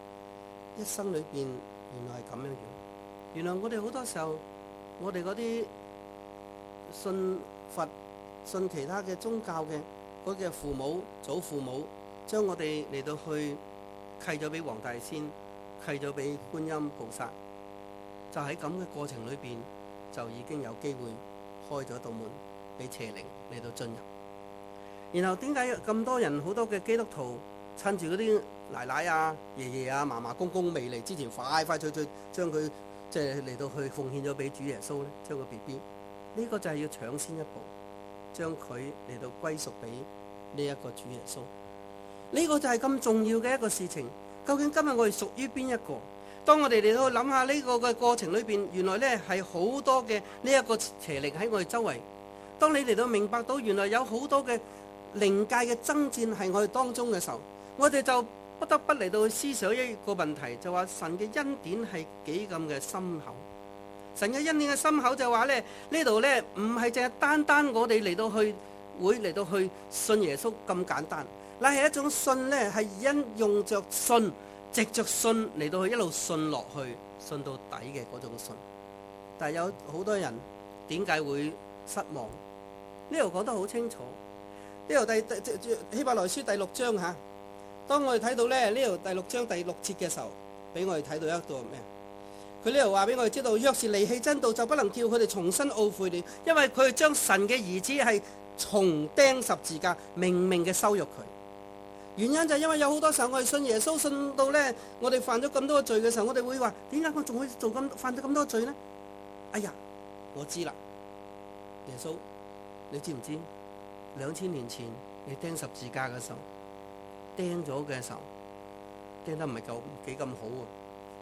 一生裏邊原來係咁樣樣。原來我哋好多時候，我哋嗰啲信佛、信其他嘅宗教嘅嗰嘅父母、祖父母，將我哋嚟到去契咗俾黃大仙，契咗俾觀音菩薩，就喺咁嘅過程裏邊，就已經有機會開咗道門俾邪靈嚟到進入。然後點解咁多人好多嘅基督徒趁住嗰啲奶奶啊、爺爺啊、嫲嫲公公未嚟之前，快快脆脆將佢即係嚟到去奉獻咗俾主耶穌咧？將個 B B 呢個就係要搶先一步，將佢嚟到歸屬俾呢一個主耶穌。呢個就係咁重要嘅一個事情。究竟今日我哋屬於邊一個？當我哋嚟到去諗下呢個嘅過程裏邊，原來咧係好多嘅呢一個邪靈喺我哋周圍。當你嚟到明白到原來有好多嘅靈界嘅爭戰係我哋當中嘅時候，我哋就不得不嚟到去思想一個問題，就話神嘅恩典係幾咁嘅深厚。神嘅恩典嘅深厚就話咧，呢度咧唔係淨係單單我哋嚟到去會嚟到去信耶穌咁簡單，乃係一種信咧係因用着信，藉着信嚟到去一路信落去，信到底嘅嗰種信。但係有好多人點解會失望？呢度講得好清楚。呢度第第希伯來書第六章嚇，當我哋睇到咧呢度第六章第六節嘅時候，俾我哋睇到一個咩？佢呢度話俾我哋知道，若是離棄真道，就不能叫佢哋重新懊悔了，因為佢哋將神嘅兒子係重釘十字架，明明嘅羞辱佢。原因就係因為有好多時候我哋信耶穌信到咧，我哋犯咗咁多罪嘅時候，我哋會話：點解我仲會做咁犯咗咁多罪呢？哎呀，我知啦，耶穌，你知唔知？兩千年前你釘十字架嘅時候，釘咗嘅時候，釘得唔係夠幾咁好啊！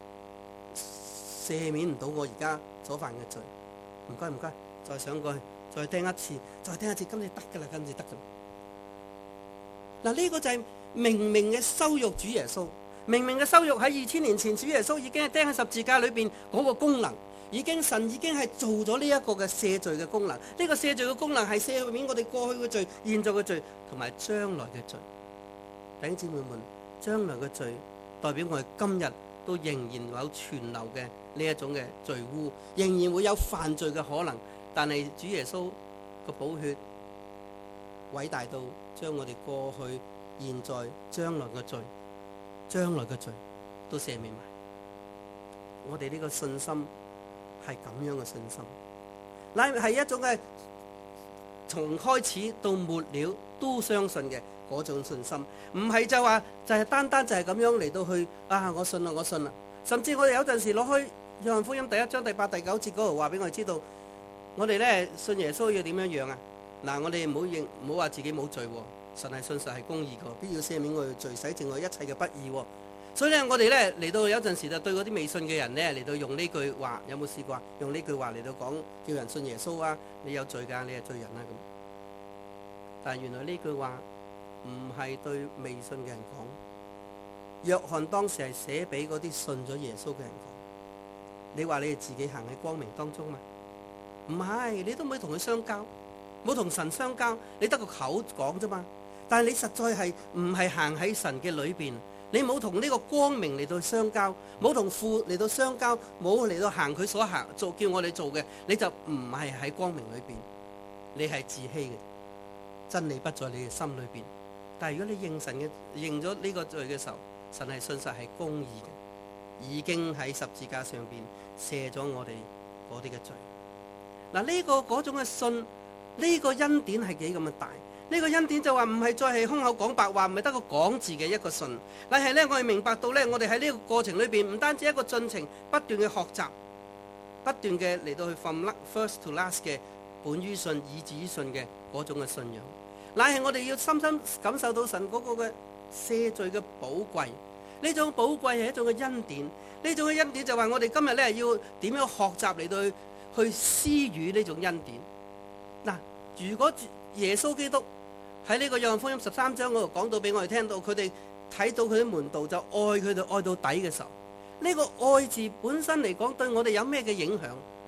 赦免唔到我而家所犯嘅罪，唔該唔該，再上過去，再釘一次，再釘一次，今次得噶啦，今次得噶啦。嗱，呢個就係明明嘅羞辱主耶穌，明明嘅羞辱喺二千年前主耶穌已經係釘喺十字架裏邊嗰個功能，已經神已經係做咗呢一個嘅赦罪嘅功能。呢個赦罪嘅功能係赦免我哋過去嘅罪、現在嘅罪同埋將來嘅罪。弟兄姊妹們，將來嘅罪代表我哋今日都仍然有存留嘅呢一種嘅罪污，仍然會有犯罪嘅可能。但係主耶穌個寶血偉大到將我哋過去、現在、將來嘅罪、將來嘅罪都赦免埋。我哋呢個信心係咁樣嘅信心，乃係一種嘅從開始到末了都相信嘅嗰種信心，唔係就話就係、是、單單就係咁樣嚟到去啊！我信啦，我信啦。甚至我哋有陣時攞開約翰福音第一章第八、第九節嗰度話俾我哋知道，我哋咧信耶穌要點樣樣啊？嗱，我哋唔好認唔好話自己冇罪，神係信實係公義嘅，必要赦免我哋罪，洗淨我一切嘅不義。所以咧，我哋咧嚟到有陣時就對嗰啲未信嘅人咧嚟到用呢句話，有冇試過用呢句話嚟到講叫人信耶穌啊？你有罪㗎，你係罪人啊咁。但係原來呢句話唔係對未信嘅人講。約翰當時係寫俾嗰啲信咗耶穌嘅人講。你話你哋自己行喺光明當中嘛？唔係，你都冇同佢相交，冇同神相交，你得個口講啫嘛。但係你實在係唔係行喺神嘅裏邊，你冇同呢個光明嚟到相交，冇同父嚟到相交，冇嚟到行佢所行做叫我哋做嘅，你就唔係喺光明裏邊，你係自欺嘅。真理不在你嘅心裏邊。但係如果你認神嘅認咗呢個罪嘅時候，神係信實係公義嘅，已經喺十字架上邊赦咗我哋嗰啲嘅罪。嗱，呢個嗰種嘅信，呢個恩典係幾咁嘅大？呢個恩典就話唔係再係空口講白話，唔係得個講字嘅一個信，但係咧我哋明白到咧，我哋喺呢個過程裏邊唔單止一個進程，不斷嘅學習，不斷嘅嚟到去 from first to last 嘅本於信以至於信嘅嗰種嘅信仰，乃係我哋要深深感受到神嗰個嘅赦罪嘅寶貴。呢種寶貴係一種嘅恩典，呢種嘅恩典就話我哋今日咧要點樣學習嚟到去去施予呢種恩典。嗱，如果耶穌基督喺呢個約翰福音十三章嗰度講到俾我哋聽到，佢哋睇到佢啲門徒就愛佢哋愛到底嘅時候，呢個愛字本身嚟講對我哋有咩嘅影響？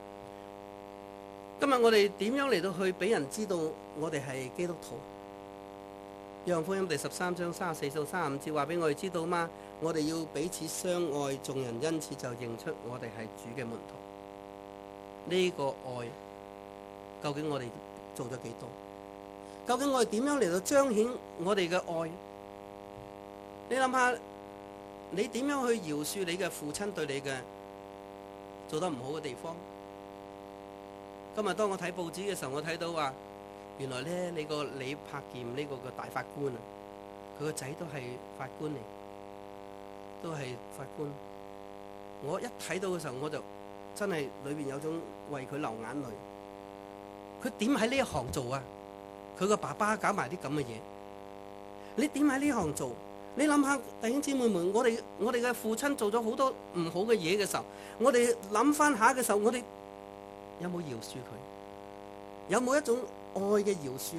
今日我哋點樣嚟到去俾人知道我哋係基督徒？約翰福音第十三章三十四到三十五節話俾我哋知道嘛， 我哋要彼此相愛，眾人因此就認出我哋係主嘅門徒。呢個愛究竟我哋做咗幾多？究竟我哋點樣嚟到彰顯我哋嘅愛？你諗下，你點樣去饒恕你嘅父親對你嘅做得唔好嘅地方？今日當我睇報紙嘅時候，我睇到話，原來咧你個李柏劍呢個嘅大法官啊，佢個仔都係法官嚟，都係法官。我一睇到嘅時候，我就真係裏邊有種為佢流眼淚。佢點喺呢一行做啊？佢個爸爸搞埋啲咁嘅嘢，你點喺呢行做？你諗下，弟兄姊妹們，我哋我哋嘅父親做咗好多唔好嘅嘢嘅時候，我哋諗翻下嘅時候，我哋有冇饒恕佢？有冇一種愛嘅饒恕咧？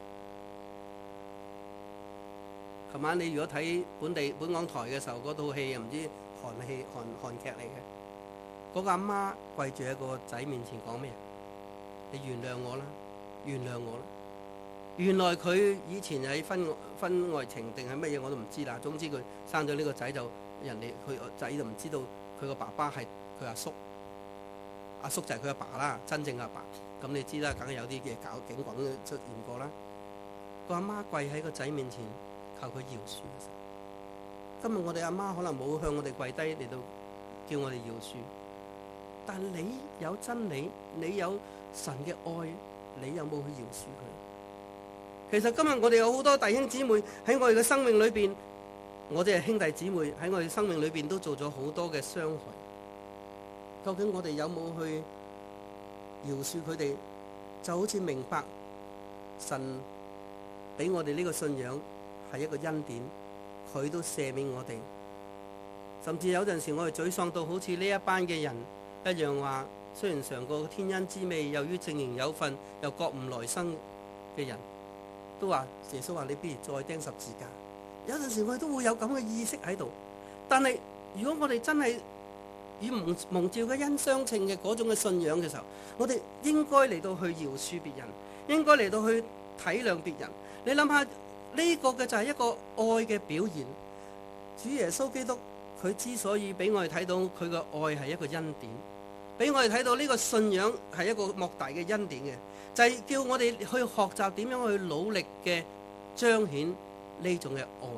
琴晚你如果睇本地本港台嘅時候，嗰套戲又唔知韓戲韓韓劇嚟嘅，嗰個阿媽跪住喺個仔面前講咩？你原諒我啦，原諒我啦。原來佢以前喺婚婚外情定係乜嘢我都唔知啦。總之佢生咗呢個仔就人哋佢個仔就唔知道佢個爸爸係佢阿叔，阿叔就係佢阿爸啦，真正阿爸。咁你知啦，梗係有啲嘢搞警棍出現過啦。個阿媽跪喺個仔面前求佢饒恕嘅時候，今日我哋阿媽可能冇向我哋跪低嚟到叫我哋饒恕，但你有真理，你有神嘅愛，你有冇去饒恕佢？其實今日我哋有好多弟兄姊妹喺我哋嘅生命裏邊，我哋係兄弟姊妹喺我哋生命裏邊都做咗好多嘅傷害。究竟我哋有冇去饒恕佢哋？就好似明白神俾我哋呢個信仰係一個恩典，佢都赦免我哋。甚至有陣時我哋沮喪到好似呢一班嘅人一樣，話雖然嘗過天恩之味，由於證明有份又覺悟來生嘅人，都話耶穌話你不如再釘十字架。有陣時我哋都會有咁嘅意識喺度，但係如果我哋真係與蒙蒙召嘅恩相稱嘅嗰種嘅信仰嘅時候，我哋應該嚟到去饒恕別人，應該嚟到去體諒別人。你諗下呢個嘅就係一個愛嘅表現。主耶穌基督佢之所以俾我哋睇到佢嘅愛係一個恩典，俾我哋睇到呢個信仰係一個莫大嘅恩典嘅，就係叫我哋去學習點樣去努力嘅彰顯呢種嘅愛。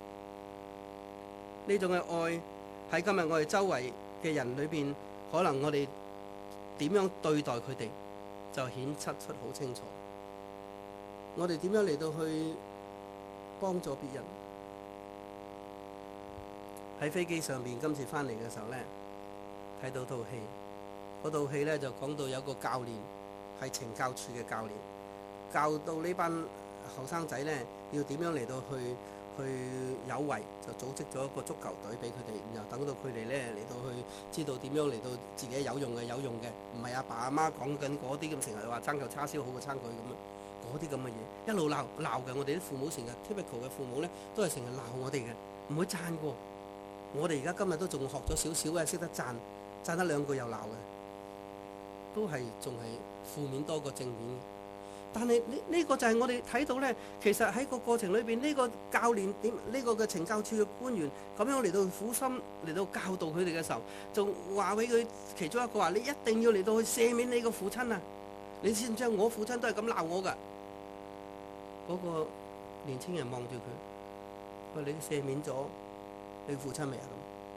呢種嘅愛喺今日我哋周圍嘅人裏邊，可能我哋點樣對待佢哋就顯出出好清楚。我哋點樣嚟到去幫助別人？喺飛機上面今次翻嚟嘅時候呢，睇到套戲，嗰套戲呢就講到有個教練係懲教處嘅教練，教到呢班後生仔呢要點樣嚟到去去有為，就組織咗一個足球隊俾佢哋，然後等到佢哋呢嚟到去知道點樣嚟到自己有用嘅有用嘅，唔係阿爸阿媽講緊嗰啲咁，成日話爭嚿叉燒好過爭佢咁啊，嗰啲咁嘅嘢一路鬧鬧嘅。我哋啲父母成日 typical 嘅父母呢，都係成日鬧我哋嘅，唔會讚過。我哋而家今日都仲學咗少少嘅，識得讚，讚得兩句又鬧嘅，都係仲係負面多過正面。但係呢呢個就係我哋睇到咧，其實喺個過程裏邊，呢個教練點呢個嘅懲教處嘅官員咁樣嚟到苦心嚟到教導佢哋嘅時候，仲話俾佢其中一個話：你一定要嚟到去赦免你個父親啊！你知唔知我父親都係咁鬧我㗎？嗰個年青人望住佢，話：你赦免咗你父親未啊？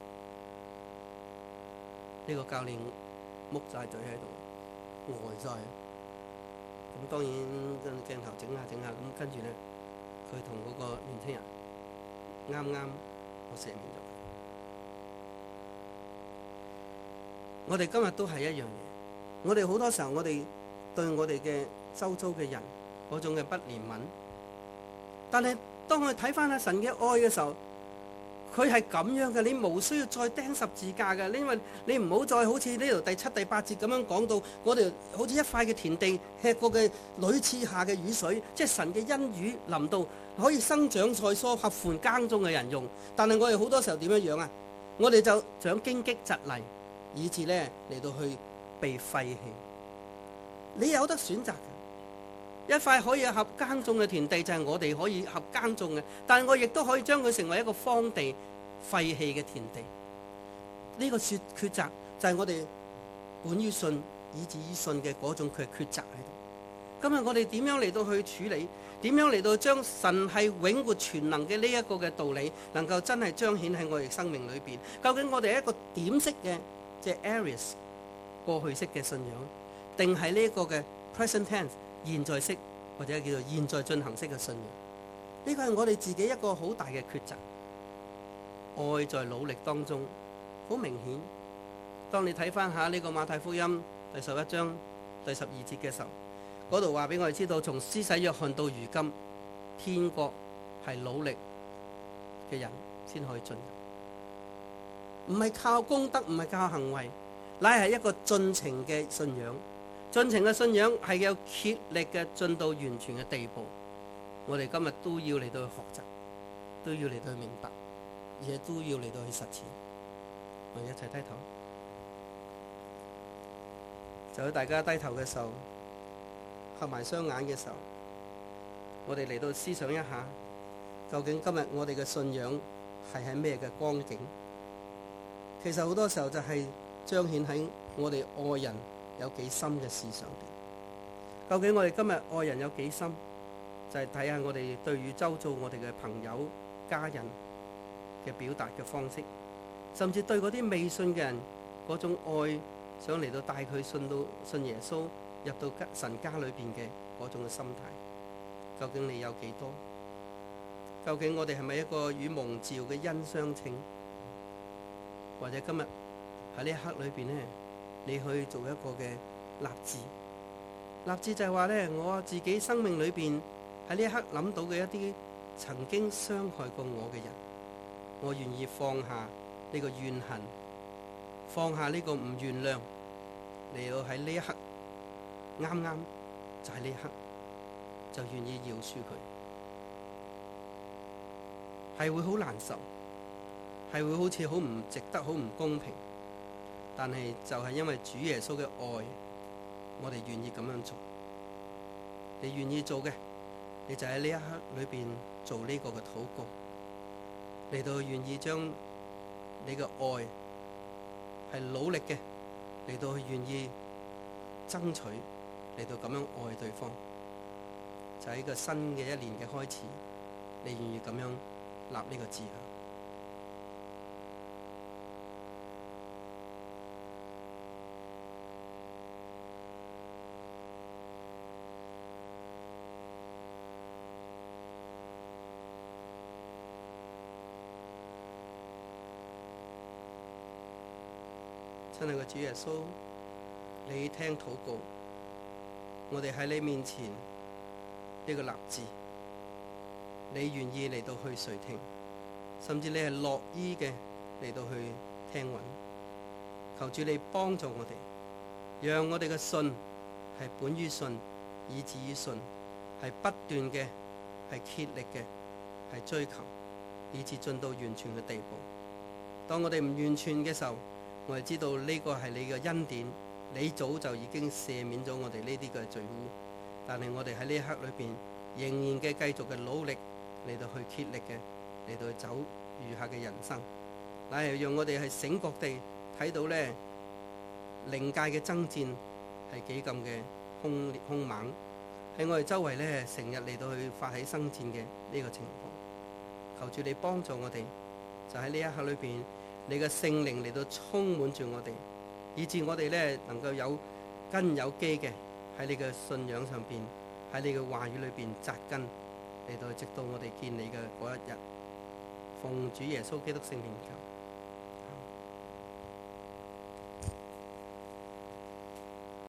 咁呢個教練木晒嘴喺度，呆晒。咁當然跟鏡頭整下整下，咁跟住咧，佢同嗰個年輕人啱啱我赦免咗。我哋今日都係一樣嘢，我哋好多時候我哋對我哋嘅周遭嘅人嗰種嘅不憐憫，但係當我哋睇翻阿神嘅愛嘅時候，佢係咁樣嘅，你無需要再釘十字架嘅，因為你唔好再好似呢度第七、第八節咁樣講到，我哋好似一塊嘅田地吃過嘅屢次下嘅雨水，即係神嘅恩雨臨到，可以生長菜蔬，合乎耕種嘅人用。但係我哋好多時候點樣樣啊？我哋就長荊棘蒺藜，以致咧嚟到去被廢棄。你有得選擇嘅。一塊可以合耕種嘅田地就係我哋可以合耕種嘅，但係我亦都可以將佢成為一個荒地， 廢棄嘅田地。呢、這個抉抉擇就係我哋本於信以至於信嘅嗰種佢嘅抉擇喺度。今日我哋點樣嚟到去處理？點樣嚟到將神係永活全能嘅呢一個嘅道理，能夠真係彰顯喺我哋生命裏邊？究竟我哋係一個點式嘅，即係 aorist 過去式嘅信仰，定係呢一個嘅 present tense 現在式或者叫做現在進行式嘅信仰？呢個係我哋自己一個好大嘅抉擇。愛在努力當中，好明顯。當你睇翻下呢個馬太福音第十一章第十二節嘅時候，嗰度話俾我哋知道，從施洗約翰到如今，天國係努力嘅人先可以進入，唔係靠功德，唔係靠行為，乃係一個進程嘅信仰。進程嘅信仰係有竭力嘅進到完全嘅地步。我哋今日都要嚟到去學習，都要嚟到去明白，而且都要嚟到去實踐。我哋一齊低頭。就喺大家低頭嘅時候，合埋雙眼嘅時候，我哋嚟到思想一下，究竟今日我哋嘅信仰係喺咩嘅光景？其實好多時候就係彰顯喺我哋愛人有幾深嘅事上邊。究竟我哋今日愛人有幾深？就係睇下我哋對於周遭我哋嘅朋友、家人嘅表達嘅方式，甚至對嗰啲未信嘅人嗰種愛，想嚟到帶佢信到信耶穌，入到神家裏邊嘅嗰種嘅心態，究竟你有幾多？究竟我哋係咪一個與蒙召嘅恩相稱？或者今日喺呢一刻裏邊呢，你去做一個嘅立志，立志就係話呢，我自己生命裏邊喺呢一刻諗到嘅一啲曾經傷害過我嘅人，我願意放下呢個怨恨，放下呢個唔原諒，嚟到喺呢一刻。啱啱就喺呢一刻就願意饒恕佢，係會好難受，係會好似好唔值得、好唔公平。但係就係因為主耶穌嘅愛，我哋願意咁樣做。你願意做嘅，你就喺呢一刻裏邊做呢個嘅禱告，嚟到願意將你嘅愛係努力嘅，嚟到去願意爭取。嚟到咁樣愛對方，就喺個新嘅一年嘅開始，你願意咁樣立呢個志向。親愛嘅主耶穌，你聽禱告。我哋喺你面前呢個立志，你願意嚟到去垂聽，甚至你係樂意嘅嚟到去聽允。求主你幫助我哋，讓我哋嘅信係本於信，以至於信，係不斷嘅，係竭力嘅，係追求，以至進到完全嘅地步。當我哋唔完全嘅時候，我哋知道呢個係你嘅恩典。你早就已經赦免咗我哋呢啲嘅罪污，但係我哋喺呢一刻裏邊仍然嘅繼續嘅努力嚟到去竭力嘅嚟到去走餘下嘅人生，乃係讓我哋係醒覺地睇到咧靈界嘅爭戰係幾咁嘅兇兇猛，喺我哋周圍咧成日嚟到去發起爭戰嘅呢個情況。求主你幫助我哋，就喺呢一刻裏邊，你嘅聖靈嚟到充滿住我哋。以致我哋咧能夠有根有基嘅喺你嘅信仰上邊，喺你嘅話語裏邊扎根，嚟到直到我哋見你嘅嗰一日。奉主耶穌基督聖名求。